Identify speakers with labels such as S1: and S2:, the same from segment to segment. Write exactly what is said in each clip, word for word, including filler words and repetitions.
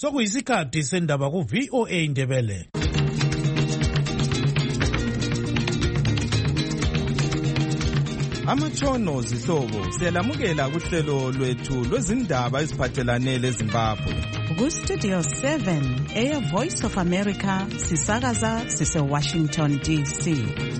S1: Sokuyisikhathi sendaba ku V O A Indebele.
S2: Amatshono zihlobo siyalamukela kuhlelo lwethu lwezindaba eziphathelane leZimbabwe.
S3: Ku Studio seven, Air Voice of America, sisakaza sise Washington D C.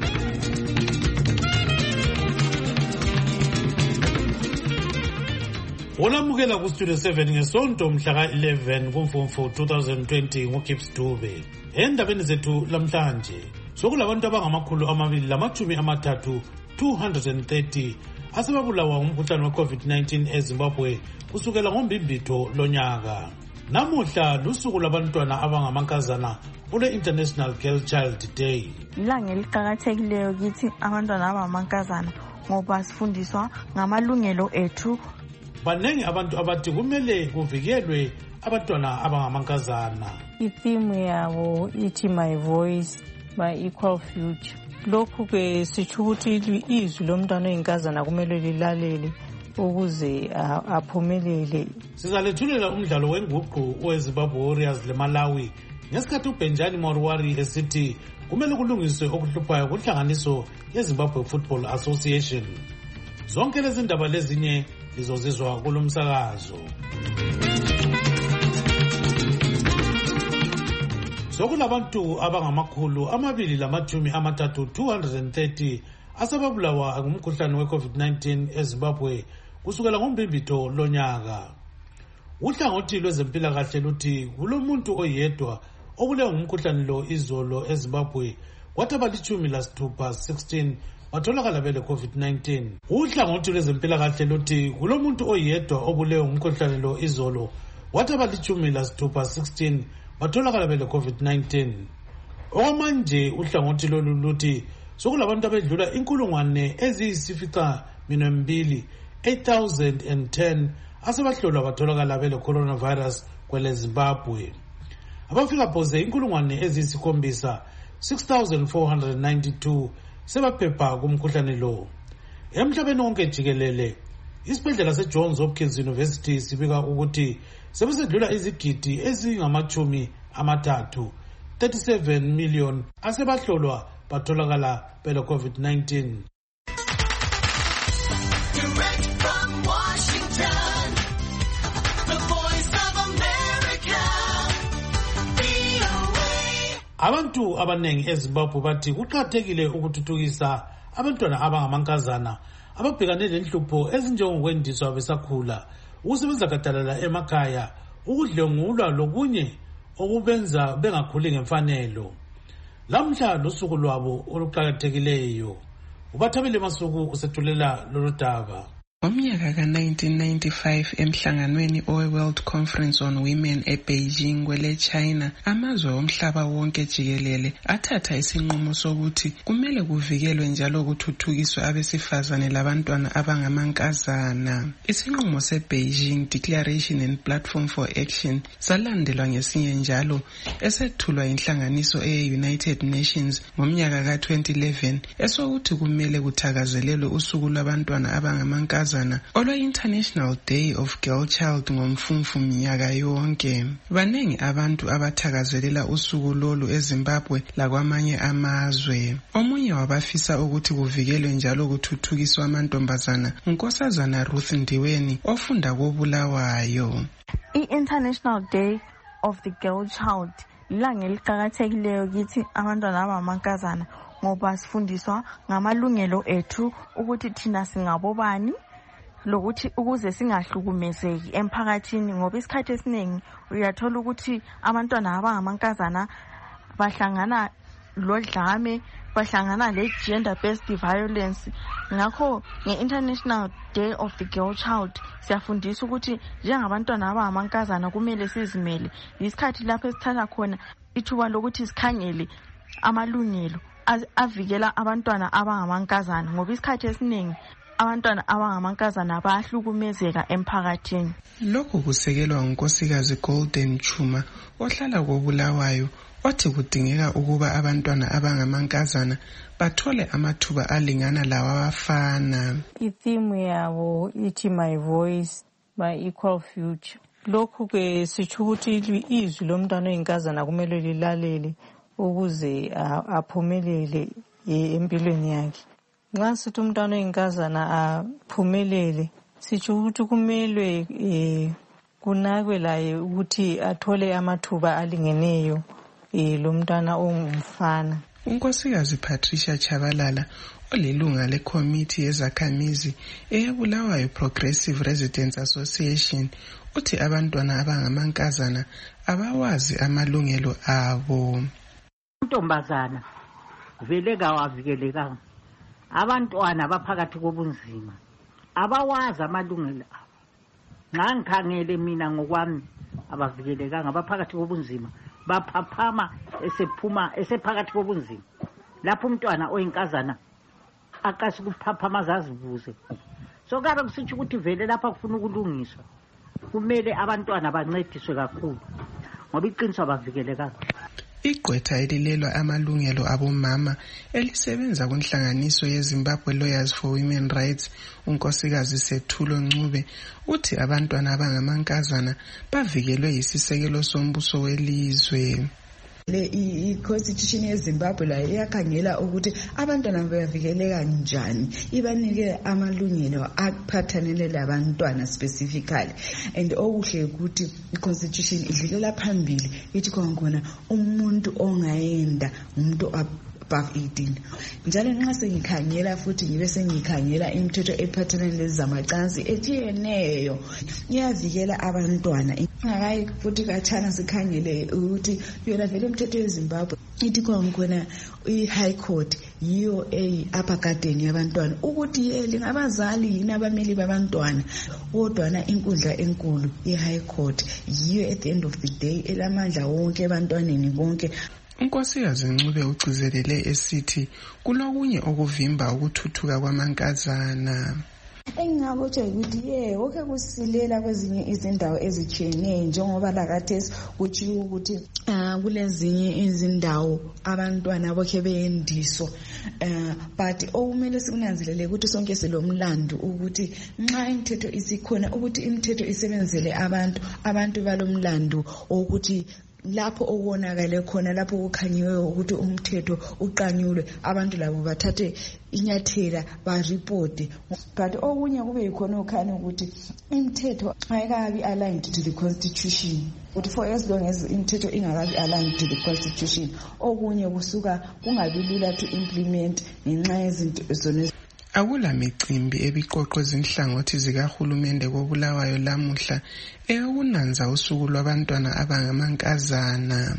S1: Olamukela ku Studio seven ngesonto mhla ka eleven kuMfumfu twenty twenty nguGibbs Dube. Endabeni zethu lamhlanje, sokulabantu abangamakhulu amabili lamatshumi amathathu two hundred thirty asebabulawa umkhuhlane we-COVID nineteen eZimbabwe kusukela ngombimbitho lonyaka. Namuhla lusuku labantwana abangamankazana kule International Girl Child Day.
S4: Ilanga eliqakathekileyo kithi abantwana abangamankazana ngoba sifundiswa ngamalungelo ethu.
S1: Banengi abantu abathi kumele kuvikelwe abantwana abangamankazana.
S5: Itheme yabo ithi My Voice, My Equal Future. Lokhu ke sitsho ukuthi izwi lomntwana oyinkazana kumele lilalele ukuze aphumelele.
S1: Sizalethulela umdlalo wenguqu weZimbabwe Warriors leMalawi ngesikhathi uBenjani Morwari esithi kumele kulungiswe okuhluphayo kuhlanganiso yeZimbabwe Football Association. Zonke lezi ndaba lezinye lizozizwa kulomsakazo. Sokulabantu abangamakhulu amabili lamatshumi amathathu two hundred thirty asebabulawa ngumkhuhlane we-COVID nineteen eZimbabwe kusukela ngombimbitho lonyaka. Uhlangothi lwezempilakahle luthi kulomuntu oyedwa obulewe ngumkhuhlane lo izolo eZimbabwe kwathi abalitshumi lasithupha sixteen batholakala bele COVID nineteen. Uhlangothi lwezempilakahle luthi kulomuntu oyedwa obulewe ngumkhuhlane lo izolo kwathi abalitshumi lasithupha sixteen batholakala bele COVID nineteen. Okwamanje uhlangothi lolu luthi sokulabantu abedlula inkulungwane eziyisifica minwembili eight thousand ten asebahlolwa batholakala bele coronavirus kwele Zimbabwe. Abafika phoze inkulungwane eziyisikhombisa six thousand four hundred ninety-two sebaphepha kumkhuhlane lo. Emhlabeni wonke jikelele, isibhedlela seJohns Hopkins University sibika ukuthi sebesedlula izigidi ezingamachumi amathathu thirty-seven million asebahlolwa batholakala bele COVID nineteen.
S6: Direct from Washington, the Voice of America, V O A.
S1: Abantu abanengi eZimbabwe bathi kuqakathekile ukuthuthukisa abantwana abangamankazana ababhekane lenhlupho ezinjengokwendiswa besakhula, ukusebenza gadalala emakhaya, ukudlengulwa lokunye okubenza bengakhuli ngemfanelo. Lamhla lusuku lwabo oluqakathekileyo. Ubathabile Masuku usethulela lolu daba.
S7: Ngomnyaka ka nineteen ninety-five emhlanganweni owe-World Conference on Women eBeijing kwele China, amazwe omhlaba wonke jikelele athatha isinqumo sokuthi kumele kuvikelwe njalo kuthuthukiswe abesifazane labantwana abangamankazana. Isinqumo seBeijing Declaration and Platform for Action salandelwa ngesinye njalo esethulwa inhlanganiso eye-United Nations ngomnyaka ka twenty eleven esokuthi kumele kuthakazelelwe usuku lwabantwana abangamankazana olwa International Day of Girl Child ngomfumfu minyaka yonke. Banengi abantu abathakazelela usuku lolu eZimbabwe lakwamanye amazwe. Omunye wabafisa ukuthi kuvikelwe njalo kuthuthukiswa amantombazana uNkosazana Ruth Ndiweni ofunda koBulawayo.
S4: I-International Day of the Girl Child ilanga eliqakathekileyo kithi abantwana abangamankazana ngoba sifundiswa ngamalungelo ethu ukuthi thina singabobani lokuthi ukuze singahlukumezeki emphakathini, ngoba isikhathi esiningi uyathola ukuthi abantwana abangamankazana bahlangana lodlame, bahlangana le-gender based violence. Ngakho nge-International Day of the Girl Child siyafundisa ukuthi njengabantwana abangamankazana kumele sizimele. Isikhathi lapho esithatha khona ithuba lokuthi sikhangele amalungelo avikela abantwana abangamankazana, ngoba isikhathi esiningi abantwana abangamankazana bayahlukumezeka emphakathini.
S7: Lokhu kusekelwa ngunkosikazi Golden Chuma ohlala koBulawayo, othi kudingeka ukuba abantwana abangamankazana bathole amathuba alingana lawa abafana.
S5: Itheme yabo ithi My Voice, My Equal Future. lokhu ke sitsho ukuthi izwi lomntwana oyinkazana kumele lilalele ukuze aphumelele empilweni yakhe. Nxa sithi umntwana oyinkazana aphumelele sitsho ukuthi kumele kunakwe laye ukuthi athole amathuba alingeneyo lo mntwana ongumfana.
S7: Unkosikazi Patricia Chabalala olilunga lekomiti yezakhamizi eyabulawayo Progressive Residents Association uthi abantwana abangamankazana abawazi amalungelo abo.
S8: Untombazana vele kawavikelekanga, abantwana baphakathi kobunzima abawazi amalungelo abo. Nxa ngikhangele mina ngokwami abavikelekanga, baphakathi kobunzima, baphaphama esephuma esephakathi kobunzima. Lapho umntwana oyinkazana akasi kuphaphama azazibuze. So kabe kusitsho ukuthi vele lapha kufuna ukulungiswa, kumele abantwana bancediswe kakhulu ngoba iqiniso abavikelekanga.
S7: Igqwetha elilelwa amalungelo abomama elisebenza kunhlanganiso yeZimbabwe Lawyers for Women Rights unkosikazi Sethulo Ncube uthi abantwana abangamankazana bavikelwe yisisekelo sombuso welizwe.
S9: Le i-constitution yeZimbabwe la iyakhangela ukuthi abantwana bavikeleka njani, ibanike amalungelo aphathanele labantwana specifically. And okuhle ukuthi i-constitution idlulela phambili ithi khona umuntu ongayenda umuntu above eighteen. Njalo nxa sengikhangela futhi ngibe sengikhangela imithetho ephathelene lezamacansi etshiyeneyo iyavikela abantwana. Hayi futhi kathana sikhangele ukuthi yona vele imithetho yeZimbabwe ithi khona i-High Court yiyo eyi upper garden yabantwana ukuthi yeli ngabazali yini abameli babantwana, kodwana inkundla enkulu i-High Court yiyo at the end of the day elamandla wonke ebantwaneni bonke.
S7: Unkosikazi Ncube ugcizelele esithi kulokunye okuvimba ukuthuthuka kwamankazana.
S9: Engingakutsho ukuthi ye oke kusilela kwezinye izindawo ezitshiyeneyo njengoba lakathesi kutshiwo ukuthi kulezinye izindawo abantwana bokhe beyendiswa, but okumele sikunanzelele ukuthi sonke silomlando ukuthi nxa imithetho isikhona ukuthi imithetho isebenzele abantu abantu balomlando ukuthi lapho okubonakale khona lapho kukhanyiwe ukuthi umthetho uqanyulwe abantu labo bathathe inyathela ba-report. But okunye kube yikhona ukhanya ukuthi imithetho ayikabi aligned to the constitution, but for as long as imithetho ingakabi aligned to the constitution okunye kusuka kungabi lula to implement ngenxa yezinto zona.
S7: Akula micimbi ebiqoqwe zinhlangothi zikahulumende kobulawayo lamuhla eyokunanza usuku lwabantwana abangamankazana.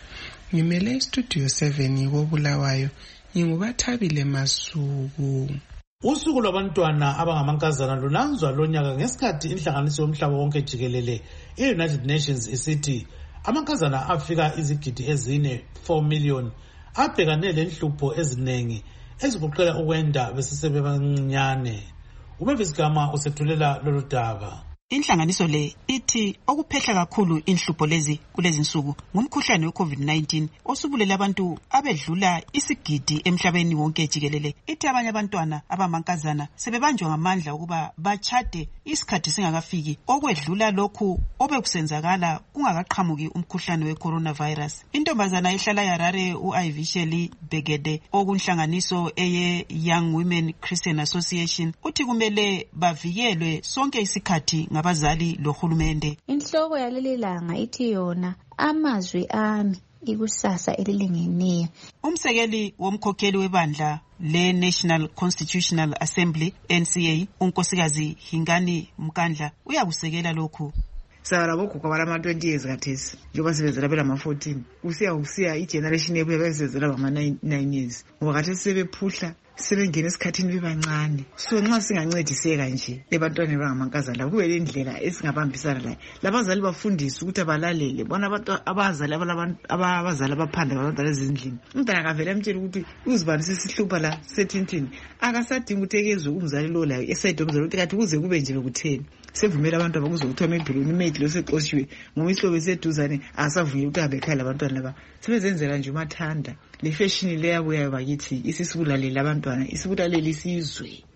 S7: Ngimele istudio seven kobulawayo ngingubathabile Masuku.
S1: Usuku lwabantwana abangamankazana lunanzwa lonyaka ngesikhathi inhlanganiso yomhlaba wonke jikelele i-United Nations isithi amankazana afika izigidi ezine four million abhekane lenhlupho ezinengi ezigoqela ukwenda besisebebancinyane. Umavis Gama usethulela lolu daba.
S10: Inhlanganiso le ithi okuphehla kakhulu inhlupho lezi kulezi nsuku ngumkhuhlane we-COVID nineteen osubulela abantu abedlula isigidi emhlabeni wonke jikelele. Ithi abanye abantwana abamankazana sebebanjwa ngamandla ukuba bachade isikhathi singakafiki okwedlula lokhu obekusenzakala kungakaqhamuki umkhuhlane we-coronavirus. Intombazana ehlala eHarare u-Ivisheli Begede okunhlanganiso eye Young Women Christian Association uthi kumele bavikelwe sonke isikhathi abazali lohulumende.
S11: Inhloko yaleli langa ithi yona amazwi ami ikusasa elilingeneyo.
S10: Umsekeli womkhokheli webandla le National Constitutional Assembly N C A unkosikazi Hingani Mkandla uyakusekela lokhu.
S12: Sara bokuka barama twenty years kathesi njengoba sebenzela phela ama fourteen usiya usiya igeneration ebuya besebenzela ngama nine years ngoba kathesi sebephuhla sebengena esikhathini bebancane. So nxa singancediseka nje ebantwaneni bangamankazana kube le ndlela esingabambisana layo labazali bafundiswe ukuthi abalalele bona abantu abazali abazali abaphanda abantwana ezindlini. Umntana akavela emtshela ukuthi uzibani sesihlupha la sethinthini akasadinga ukuthekezwe umzali lo layo esayide umzali ukuthi kathi kuze kube nje bekutheni sevumela abantu abakuzo kuthiwa maybe imate lo seqoshiwe ngoba ihlobo eseduzane asavuye ukuthi abe ekhaya labantwana laba sebezenzela nje umathanda. Le fashion le yabuya bakithi isisibulalela abantwana isibulalela isizwe.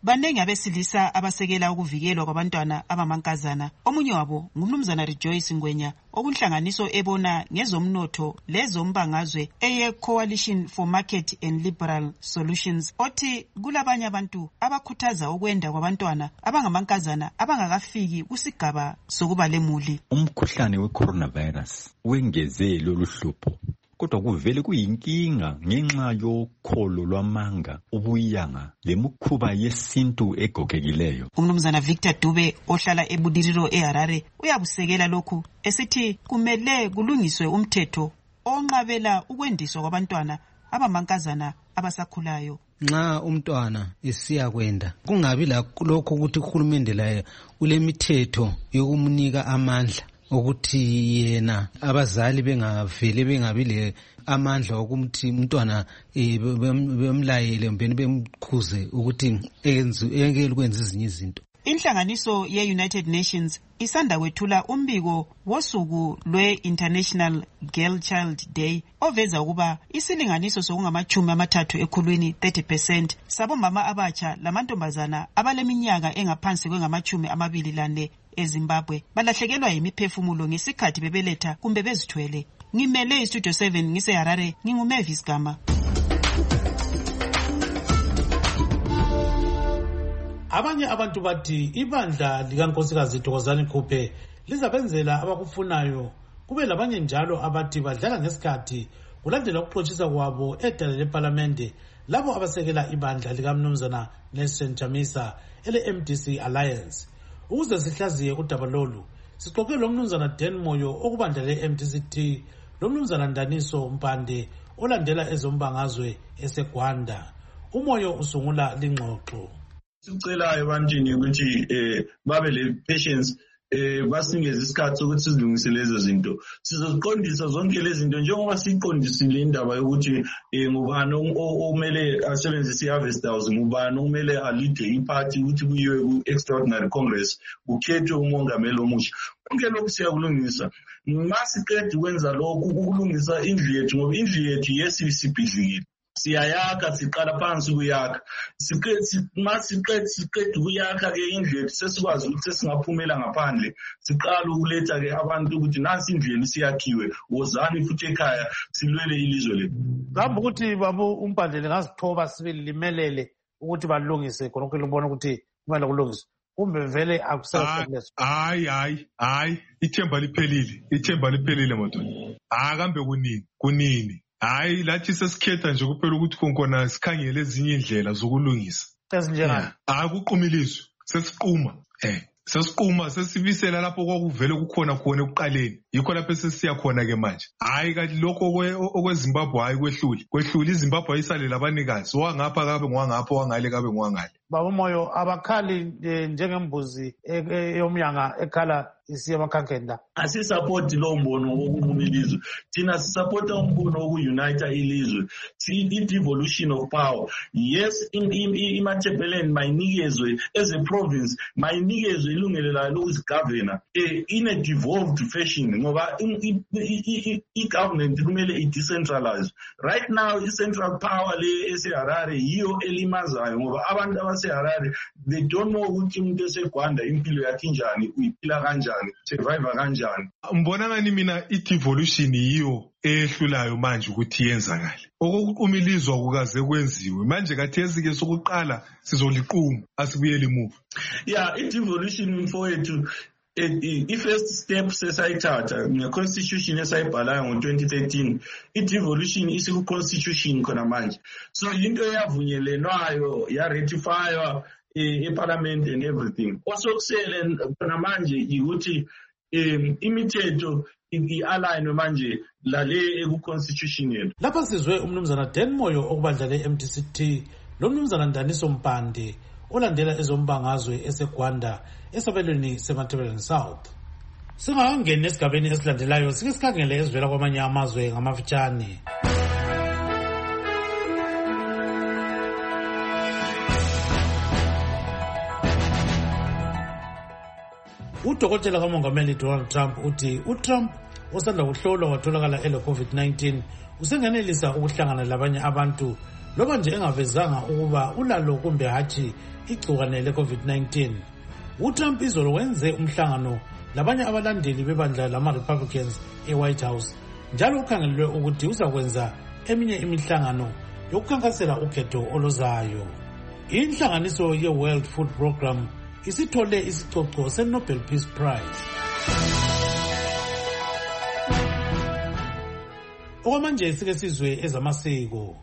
S10: Banengi abesilisa abasekela ukuvikelwa kwabantwana abamankazana. Omunye wabo ngumnumzana Rejoice Ngwenya, okunhlanganiso ebona ngezomnotho lezombangazwe eye Coalition for Market and Liberal Solutions, othi kulabanye abantu abakhuthaza ukwenda kwabantwana abangamankazana abangakafiki kusigaba sokuba lemuli.
S13: Umkhuhlane we-coronavirus wengeze lolu hlupho, kodwa kuvele kuyinkinga ngenxa yokholo lwamanga, ubuyanga lemikhuba yesintu egogekileyo.
S10: Umnumzana Victor Dube ohlala eBudiriro eHarare uyabusekela lokhu esithi kumele kulungiswe umthetho onqabela ukwendiswa kwabantwana abamankazana abasakhulayo.
S14: Nxa umntwana esiya kwenda kungabi lokho ukuthi uhulumende laye ulemithetho yokumnika amandla ukuthi yena abazali bengavele bengabile amandla ukuthi umntwana bemlayele mbeni bemkhuze ukuthi enze ekwenza izinye izinto.
S10: Inhlanganiso ye-United Nations isanda kwethula umbiko wosuku lwe-International Girl Child Day oveza ukuba isilinganiso sokungamachumi amathathu ekhulwini thirty percent sabomama abatsha lamantombazana abaleminyaka engaphansi kwengamachumi amabili lane eZimbabwe balahlekelwa yimiphefumulo ngesikhathi bebeletha kumbe bezithwele. Ngimele iStudio seven ngiseHarare, nginguMavis Gama.
S1: Abanye abantu bathi ibandla likaNkosikazi Thokozani Khuphe lizabenzela abakufunayo, kube labanye njalo abathi badlala ngesikhathi kulandela ukuxoxisa kwabo edale leParlamente labo abasekela ibandla likaMnumzana Nelson Chamisa ele-M D C Alliance. Ukuze sihlaziye udaba lolu sixoxe lo Mnumzana Dan Moyo okubandla le-M D C T, lo Mnumzana Ndaniso Mpande olandela ezombangazwe eseGwanda. Umoyo usungula lingxoxo.
S15: Sicela ebantwini ukuthi eh babe le patience eh basingeze isikhathi sokuthi sizilungise lezo zinto. Sizoqondisa zonke lezi zinto njengoba siqondisile indaba yokuthi eh ngubani omele asebenzise i-harvest house, ngubani omele alide iparty ukuthi kuyiwe ku-extraordinary congress kukhethwe umongameli omusha. Konke lokhu siyakulungisa. Masiqeda ukwenza lokhu ukulungisa indlu yethu, ngoba indlu yethu yesibhidlikile. Siyayakha siqala phansi kuyakha siqethi masiqethi siqeda ukuyakha ke indlu yethu sesikwazi ukuthi singaphumela ngaphandle siqala ukuletha ke abantu ukuthi nansi indlu siyakhiwe wozani futhi ekhaya silwele ilizwe lethu.
S1: Ngapha ukuthi babu umpande ngazithoba sibili limelele ukuthi balungise khona ukuthi libone ukuthi kumele kulungiswe kumbe vele akusebenzi.
S16: Hayi hayi hayi ithemba liphelile ithemba liphelile motoni akambe kunini kunini. Hayi lathi sesikhetha nje kuphela ukuthi konkona sikhangele ezinye indlela zokulungisa.
S1: Ezinjengani?
S16: Hayi kuqumilizwe sesiquma eh sesiquma sesibisela lapho kwakuvele kukhona khona ekuqaleni yikho lapho sesiya khona ke manje. Hayi kanti lokho okweZimbabwe hayi kwehluli kwehluli iZimbabwe ayisalela abanikazi wangapha kabe ngwangapha wangale kabe ngwangale.
S1: Baba Moyo abakhali njengembuzi eyomyanga ekhala isiya emakhankeni.
S15: Asisupport lo mbono wokumilizwe, thina sisupport umbono wokuunite ilizwe, i-devolution of power. Yes, iMatabeleland mayinikezwe as a province, mayinikezwe ilungelo layo lokuzigovernor in a devolved fashion ngoba i-government kumele i-decentralize. Right now i-central power le eseHarare yiyo elimazayo ngoba abantu abaseHarare they don't know ukuthi umuntu eseGwanda impilo yakhe njani, uyiphila kanjani, survive kanjani.
S16: Mbona ngani mina i-devolution yiyo ehlulayo manje ukuthi yenzakale. Okuqumilizwa kukaze kwenziwe manje kathesi ke sokuqala sizoliquma asibuyele emuva.
S15: Yeah, i-devolution mfowethu i-first step sesayithatha nge-constitution esayibhalayo ngo-twenty thirteen. I-devolution isiku-constitution khona manje, so into eyavunyelelwayo yaratifywa e-parliament and everything. Osokusele khona manje yikuthi imithetho i-align manje lale eku-constitution yethu.
S1: Lapha sizwe umnumzana Dan Moyo okubandla le-M D C T lo mnumzana Ndaniso Mpande olandela ezombangazwe eseGwanda esabelweni seMatabeleland South. Singakangeni esigabeni esilandelayo sike sikhangele ezivela kwamanye amazwe ngamafitshane. Udokotela kaMongameli Donald Trump uthi uTrump osanda kuhlolwa watholakala ele COVID nineteen usengenelisa ukuhlangana labanye abantu loba nje engavezanga ukuba ulalo kumbe hatshi igcikwane le-covid nineteen. uTrump izolo wenze umhlangano labanye abalandeli bebandla lama-Republicans e-White House, njalo ukhangelelwe ukuthi uzakwenza eminye imihlangano yokukhankasela ukhetho oluzayo. Inhlanganiso ye-World Food Program isithole isicoco se-Nobel Peace Prize. Okwamanje sike sizwe ezamasiko.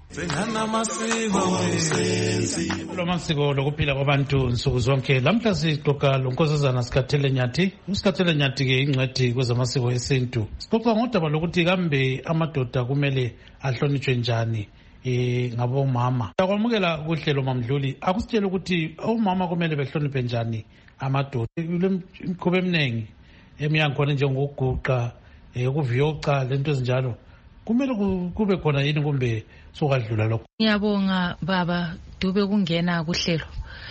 S1: Lo masiko lokuphila kwabantu nsuku zonke. Lamhla sixoxa lonkosazana Sikhathele Nyathi. uSikhathele Nyathi ke ingcwethi kwezamasiko esintu. Sixoxa ngodaba lokuthi kambe amadoda kumele ahlonitshwe njani eh ngabomama. Akwamukela kuhlelo Mamdluli. Akusitshela ukuthi omama kumele behloniphe njani amadoda. Imikhuba eminingi emiyankhona njengokuguqa, ukuviyoca lento ezinjalo. Kumele kube khona yini kumbe sokadlula lokho?
S17: Ngiyabonga baba Dube kungena kuhlelo.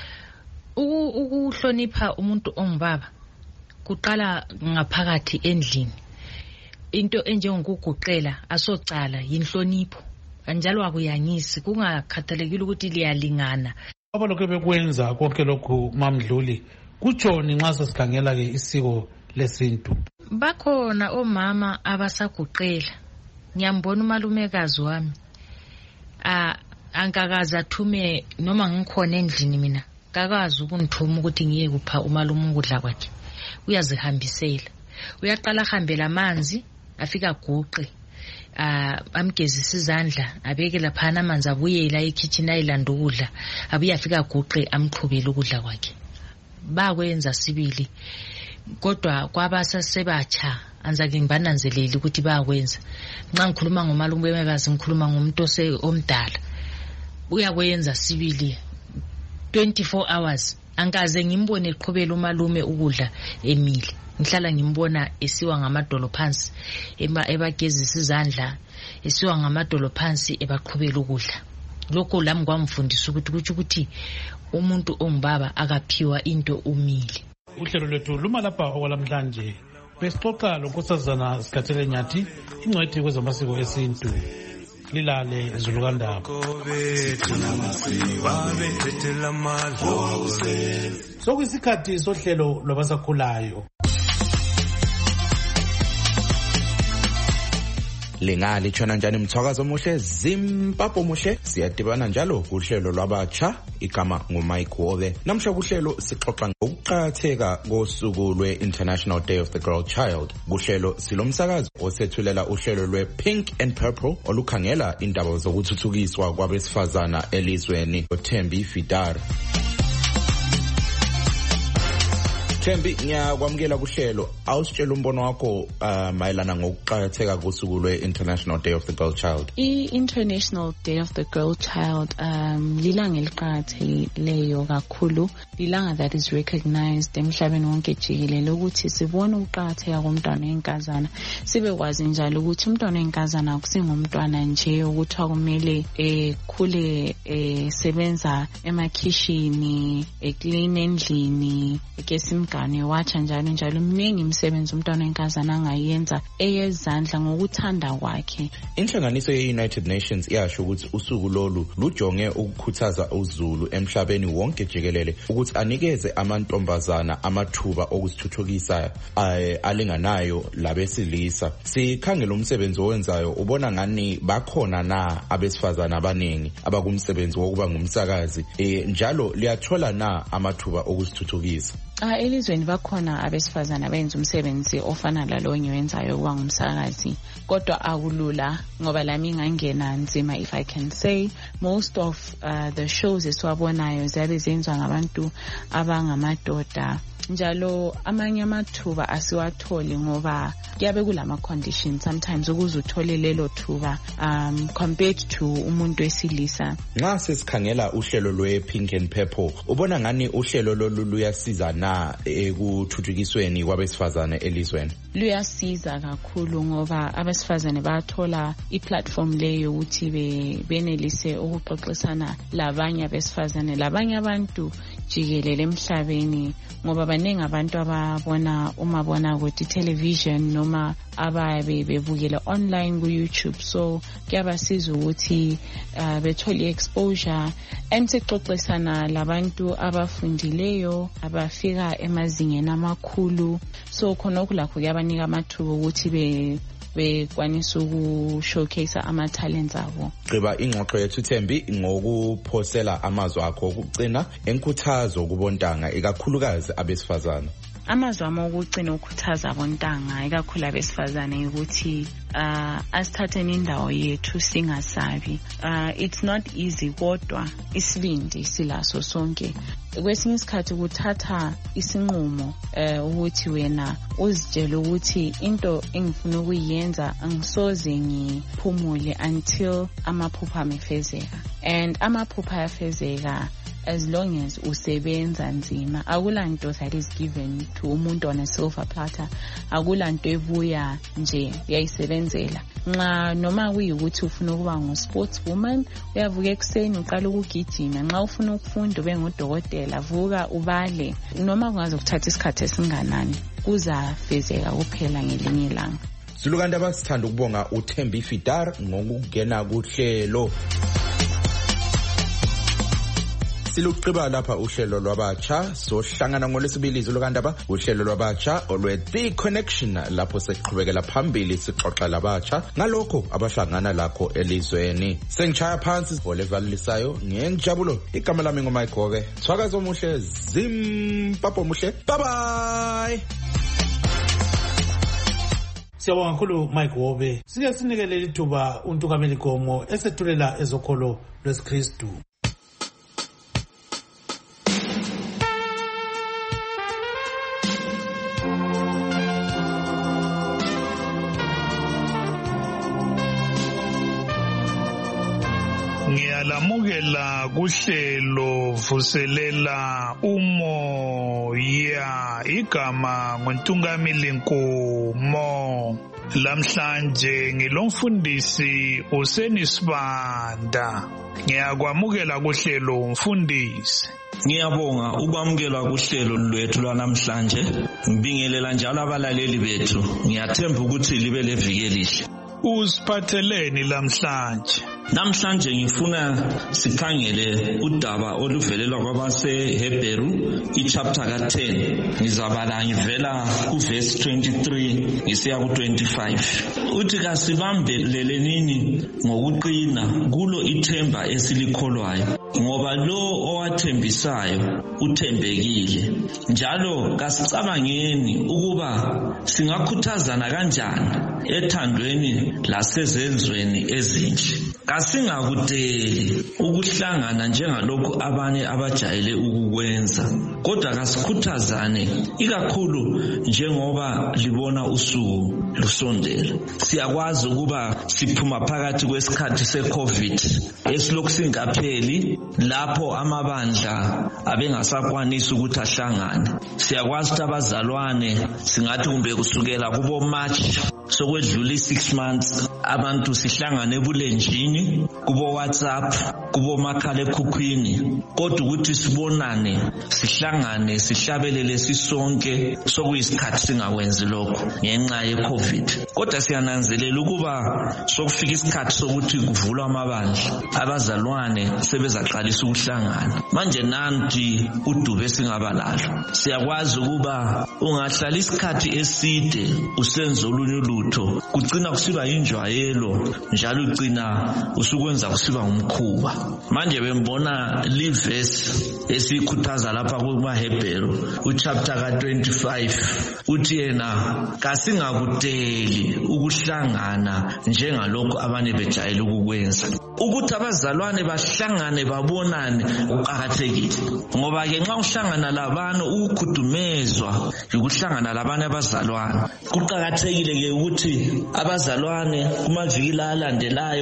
S17: Ukuhlonipha umuntu ongubaba kuqala ngaphakathi endlini. Into enjengokuguqela asocala yinhlonipho. Kanjalo akuyangisi kungakhathalekile ukuthi liyalingana.
S1: Abalokho bekwenza konke lokhu Mamdluli kutshoni nxa sesikhangela ke isiko lesintu?
S17: Bakhona omama abasaguqela. Ngiyambona umalumekazi wami ah angakaza athume noma ngikhona endlini mina kakazi ukunithuma ukuthi ngiye kupha umalume ukudla kwakhe. Uyazihambisela, uyaqala ahambela amanzi afika guqe, ah amgezisa izandla abeke lapha amanzi abuyela ekitchen ayilanda ukudla, abuye afika guqe amqhubela ukudla kwakhe. Bakwenza sibili kodwa kwabasasebatsha anzake ngibananzeleli ukuthi bayakwenza. Nxa ngikhuluma ngomalume wemekazi ngikhuluma ngomuntu omdala. Uyakwenza sibili twenty-four hours. Angaze ngimbone eqhubela umalume ukudla emile. Ngihlala ngimbona esiwa ngamadolo phansi ebagezisa izandla, esiwa ngamadolo phansi ebaqhubela ukudla. Lokho lami kwamfundisa ukuthi kuthi ukuthi umuntu ongubaba akaphiwa into umile.
S1: Uhlelo lwethu luma lapha okwalamhlanje. Besixoxa lonkosazana Sikhathele Nyathi, ingcwethi kwezamasiko esintu. Lilale Zulukandaba. Sokuyisikhathi sohlelo lwabasakhulayo.
S18: Lingali tshona njani mthwakazo omuhle Zimbabwe muhle siyadibana njalo kuhlelo lwabatsha igama nguMike Wove. Namhla kuhlelo sixoxa ngokuqhatheka kosuku lwe-International Day of the Girl Child. Kuhlelo silomsakazi osethulela uhlelo lwe-Pink and Purple olukhangela indaba zokuthuthukiswa kwabesifazana elizweni uThembi Fidar. Thembi ngiyakwamukela kuhlelo. Awusitshela umbono wakho uh, mayelana ngokuqhatheka kosuku lwe-International Day of the Girl Child.
S19: I-International Day of the Girl Child um lilanga eliqhatheleyo kakhulu, lilanga that is recognized emhlabeni wonke jikelele ukuthi sibone ukuqhatheka komntwana wenkazana, sibekwazi njalo ukuthi umntwana wenkazana akusingumntwana nje ukuthi akumele ekhule esebenza emakhishini, eclean endlini, ekesi Gane wacha njalo njalo mningi imsebenzi umntwana wenkazana angayenza eyezandla ngokuthanda kwakhe.
S18: Inhlanganiso ye-United Nations iyasho ukuthi usuku lolu lujonge ukukhuthaza uZulu emhlabeni wonke jikelele ukuthi anikeze amantombazana amathuba okuzithuthukisa alinganayo labesilisa. Sikhangela umsebenzi owenzayo, ubona ngani bakhona na abesifazana abaningi abakumsebenzi wokuba ngumsakazi e, njalo liyathola na amathuba okuzithuthukisa?
S19: Ah elizweni bakhona abesifazana benza umsebenzi ofana lalo ngiwenzayo kuba ngumsakazi, kodwa akulula ngoba lami ngangena nzima. If I can say most of uh, the shows esiwabonayo ziyabe zenziwa ngabantu abangamadoda, njalo amanye amathuba asiwatholi ngoba kuyabe kulama conditions sometimes ukuze uthole lelo thuba um compared to umuntu wesilisa.
S18: Nxa sesikhangela uhlelo lwe-Pink and Purple, ubona ngani uhlelo lolu luyasiza na ekuthuthukisweni kwabesifazane elizweni?
S19: Luyasiza kakhulu ngoba abesifazane bathola i-platform leyo ukuthi benelise ukuxoxisana labanye abesifazane, labanye abantu jikelele emhlabeni ngoba baningi abantu ababona umabona ukuthi television noma ababe bebukela online ku YouTube, so kuyabasiza ukuthi uh, bethole exposure and sixoxisana labantu abafundileyo abafika emazingeni amakhulu, so khona kulakho kuyabanika amathuba ukuthi be bekwanisa uku-showcase ama-talents abo.
S18: Gqiba ingxoxo yethu Thembi ngokuphosela amazwi akho okugcina enkhuthazo kubontanga ikakhulukazi abesifazana.
S19: Amazwi ami okugcina ukukhuthaza abontanga ikakhulu abesifazane ukuthi uh, asithatheni indawo yethu singasabi. Uh, it's not easy kodwa isibindi silaso sonke. Kwesinye isikhathi kuthatha isinqumo uh, ukuthi wena uzitshela ukuthi into engifuna ukuyenza angisoze ngiphumule until amaphupho ami efezeka, and amaphupho ayafezeka as long as usebenza nzima. Akulanto that is given to umuntu on a silver platter, akulanto ebuya nje uyayisebenzela. Nxa noma kuyikuthi ufuna ukuba ngu-sportswoman uyavuka ekuseni uqala ukugijima, nxa ufuna ukufunda ube ngudokotela vuka ubale, noma kungaze kuthatha isikhathi esinganani kuzafezeka kuphela ngelinye ilanga.
S18: Zulukanda basithanda ukubonga uThembi Fidar ngokungena kuhlelo. Siluqhiba lapha uhlelo lwabatsha, sohlangana ngolesibili Zulukandaba uhlelo lwabatsha olwe The Connection lapho siqhubekela phambili sixoxa labatsha ngalokho abahlangana lakho elizweni. Sengchaya phansi olevalisayo ngenjabulo, igama lami ngoMike Gobe. Thwakazo muhle, Zimbabwe muhle. Bye bye.
S1: Siyabonga kakhulu Mike Wobe. Sike sinikele lithuba uNtukameli Gomo esethulela ezokholo lwesikristu.
S20: Ngiyalamukela kuhlelo vuselela umoya, igama nguNtungameli Nkomo. Lamhlanje ngilomfundisi uSenisibanda. Ngiyakwamukela kuhlelo mfundisi.
S21: Ngiyabonga ukwamukela kuhlelo lwethu lwanamhlanje. Ngibingelela njalo abalaleli bethu. Ngiyathemba ukuthi libe leviki elihle.
S20: Usiphatheleni lamhlanje?
S21: Namhlanje ngifuna sikhangele udaba oluvelela kwabaseHebheru ichapter ka ten. Ngizabala ngivela kuverse twenty-three ngisiya ku twenty-five. Uthi kasibambelelenini ngokuqina kulo ithemba esilikholwayo, ngoba lo owathembisayo uthembekile. Njalo kasicabangeni ukuba singakhuthazana kanjani ethandweni lasezenzweni ezinhle. Kasingakudeli ukuhlangana njengalokhu abanye abajayele ukukwenza, kodwa kasikhuthazane ikakhulu njengoba libona usuku lusondela. Siyakwazi ukuba siphuma phakathi kwesikhathi seCovid esilokhu singapheli, lapho amabandla abengasakwanisi ukuthi ahlangane. Siyakwazi ukuthi abazalwane singathi kumbe kusukela kubo March sokwedlula six months abantu sihlangane ebulenjini, kubo WhatsApp, kubo makhalekhukhwini, kodwa ukuthi sibonane, sihlangane, sihlabelele sisonke sokuyisikhathi singakwenzi lokho ngenxa yeCovid. Kodwa siyananzelela ukuba sokufika isikhathi sokuthi kuvulwa amabandla, abazalwane sebezaqalisa ukuhlangana. Manje nanti udube singabalalo. Siyakwazi ukuba ungahlala isikhathi eside usenza olunye ulutho, kugcina kusiba injwayelo, njalo ugcina usukwenza kusiba umkhuba. Manje bembona livesi esikhuthaza lapha kumaHebheru uchapter ka twenty-five uthi yena kasingakudeli ukuhlangana njengalokho abanye bejayele ukukwenza. Ukuthi abazalwane bahlangane babonane kuqhakathekile, ngoba ke nxa uhlangana labanye ukukhudumezwa ukuhlangana labanye abazalwane. Kuqhakathekile ke ukuthi abazalwane kumaviki alandelayo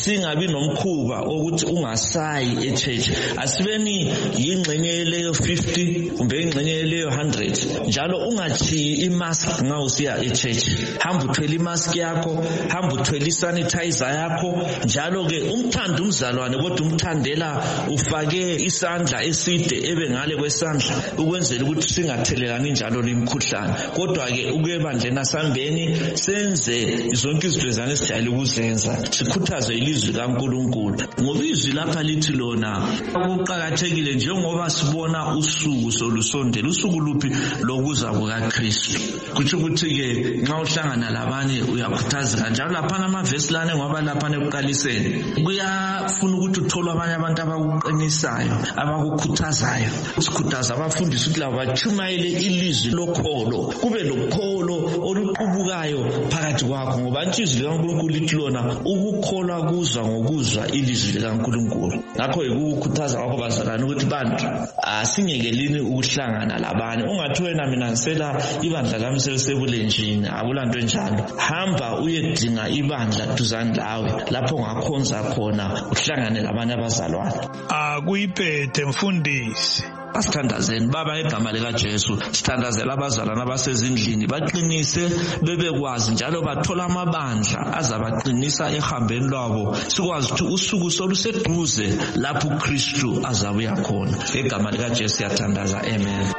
S21: singabi nomkhuba ukuthi ungasayi e-church. Asibeni yingxenye leyo fifty kumbe ingxenye leyo one hundred. Njalo ungachiyi imask nxa usiya e-church. Hamba uthwele imask yakho, hamba uthwele isanitizer yakho. Njalo ke umthanda umzalwane kodwa umthandela ufake isandla eside ebe ngale kwesandla ukwenzela ukuthi singathelelani njalo limkhuhlane. Kodwa ke ukuyebandleni asambeni senze zonke izinto ezane sijayele ukuzenza. Sikhuthaze ilizwi kaNkulunkulu. Ngoba izwi lapha lithi lona kuqakathekile njengoba sibona usuku solusondela. Usuku luphi lokuza kukaKristu. Kuthi ukuthi ke nxa uhlangana labanye uyakhuthazeka. Njalo lapha amavesi lane ngoba lapha ekuqaliseni kuyafuna ukuthi uthole abanye abantu abakuqinisayo, abakukhuthazayo. Sikhuthaza abafundisi ukuthi labo bachumayele ilizwi lokholo. Kube lokholo oluqubukayo phakathi kwakho ngoba izwi likaNkulunkulu lithi lona ukukholwa kuzwa ngokuzwa ilizwi likaNkulunkulu. Ngakho ukukhuthaza kwakho bazalwane ukuthi bantu asingekelini ukuhlangana labanye. Ungathi wena mina ngisela ibandla lami selisebulenjini, akulanto enjalo. Hamba uyedinga ibandla duzane lawe lapho ungakhonza khona uhlangane labanye abazalwane.
S20: Akuyiphethe mfundisi.
S21: Asithandazeni baba egama lika Jesu, sithandazela abazalwane abasezindlini baqinise bebekwazi njalo bathola amabandla azabaqinisa ehambeni lwabo. Sikwazi ukuthi usuku soluseduze lapho uKristu azabuya khona. Egama lika Jesu siyathandaza. Amen.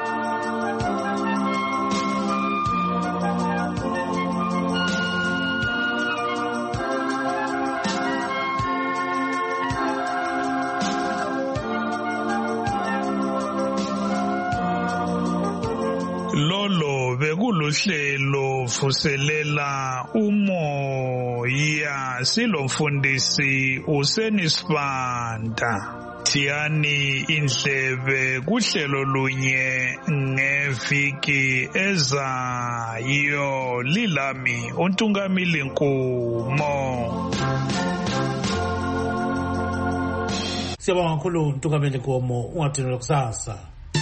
S20: Lolo bekuluhlelo vuselela umoya silomfundisi uSenisibanda. Thiyani indlebe kuhlelo lunye ngeviki ezayo. Lilami uNtungamili Nkumo.
S1: Siyabonga kakhulu uNtungamili Nkumo. Ungadinwa kusasa.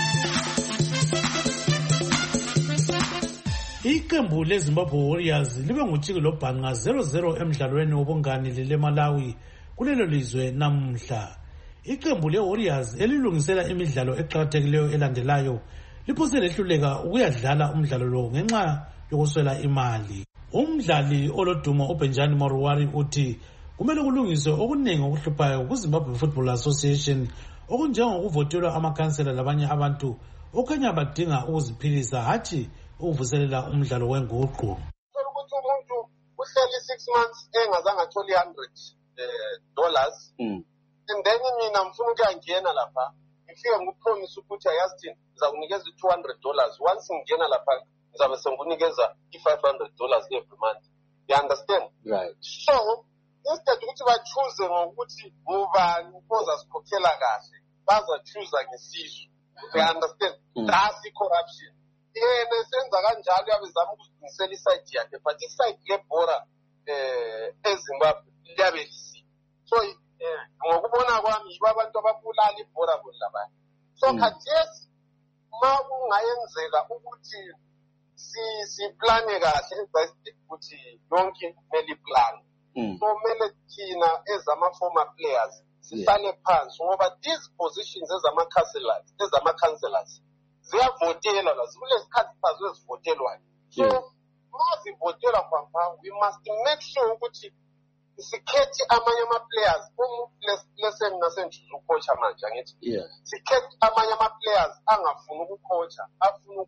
S1: Iqembu leZimbabwe Warriors libe ngujiki lobhanqa zero zero emdlalweni wobungani lile Malawi kulelo lizwe namhla. Iqembu leWarriors elilungisela imidlalo eqhakathekileyo elandelayo liphose lehluleka ukuyadlala umdlalo lo ngenxa yokuswela imali. Umdlali olodumo uBenjani Morwari uthi kumele kulungiswe okuningi okuhluphayo kuZimbabwe Football Association okunjengokuvotelwa amakhansela labanye abantu okhanya badinga ukuziphilisa hathi uvuselela umdlalo wenguqu.
S2: Ukuthi umuntu uhleli six months engazange athole one hundred dollars and then mina mfuna ukuyangena lapha ngifike ngikupromise ukuthi ayazi ngizakunikeza two hundred dollars. Once ngingena lapha ngizabe sengunikeza five hundred dollars every month. You understand?
S22: Right.
S2: So instead ukuthi ba choose ngokuthi ngubani uza sikhokhela kahle baza choose ngesizwe. You understand? That's the corruption. Yena senza kanjalo yabezama ukuzisela iside yakhe but iside lebhora eh eZimbabwe liyabe lisi. So ngokubona kwami yibo abantu ababulala ibhora bodlaba. So khathesi ma kungayenzeka ukuthi si si plane kahle best ukuthi yonke kumele plan. So kumele thina ezama former players sihlale phansi ngoba these positions ezama councillors ezama councillors ziyavotelwa la zilesikhathi phazu ezivotelwayo. So mazivotelwa kwampa we must make sure ukuthi sikhethe amanye ama-players leseni nasenjuza ukhotsha manje angithi sikhethe amanye ama-players angafuni ukukhotsha afuna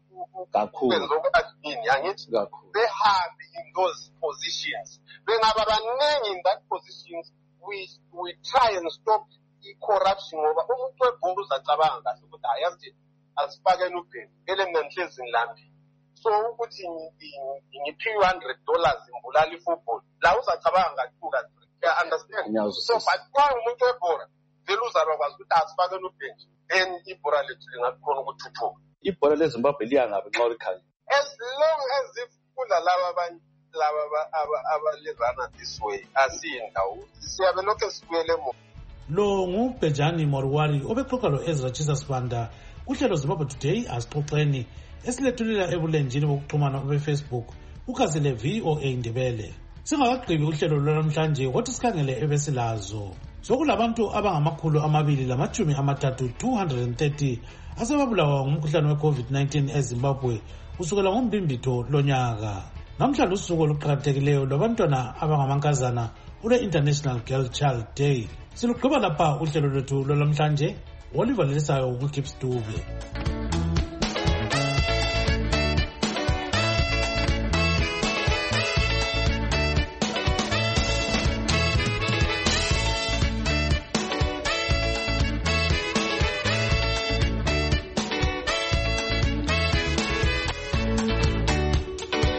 S2: ukwenza okadini angithi behambe in those positions bengaba baningi in that positions we we try and stop i-corruption ngoba umuntu webholo uzacabanga kahle ukuthi ayazi asifakeni ubheni ele mina nihlezi ngilambi. So ukuthi ngiphi one hundred dollars ngibulala i-football la uzacabanga ngathi ka you understand. So but xa umuntu webhora vele uzabakwazi ukuthi asifakeni ubheni then ibhora lethu lingakhona ukuthuthuka.
S22: Ibhora leZimbabwe liya ngabe nxa likhanya
S2: as long as if kulaba abanye laba abalirana this way asindawo siyabe lokho sibuyele mo.
S1: Lo nguBenjani Morwari obexoxa lo-Ezra Chisasibanda kuhlelo Zimbabwe Today asixoxeni esilethulela ebulenjini bokuxhumana beFacebook ukhazile V O A Ndebele. Singakagqibi uhlelo lwanamhlanje kodwa sikhangele ebesilazo. Sokulabantu abangamakhulu amabili lamatshumi amathathu two hundred thirty asebabulawa ngumkhuhlane we-COVID nineteen eZimbabwe kusukela ngoMbimbithi lonyaka. Namhlanje usuku oluqakathekileyo lwabantwana abangamankazana ule-International Girl Child Day. Silugqiba lapha uhlelo lwethu lwalamhlanje. Oliver Lisayo uKips Dube.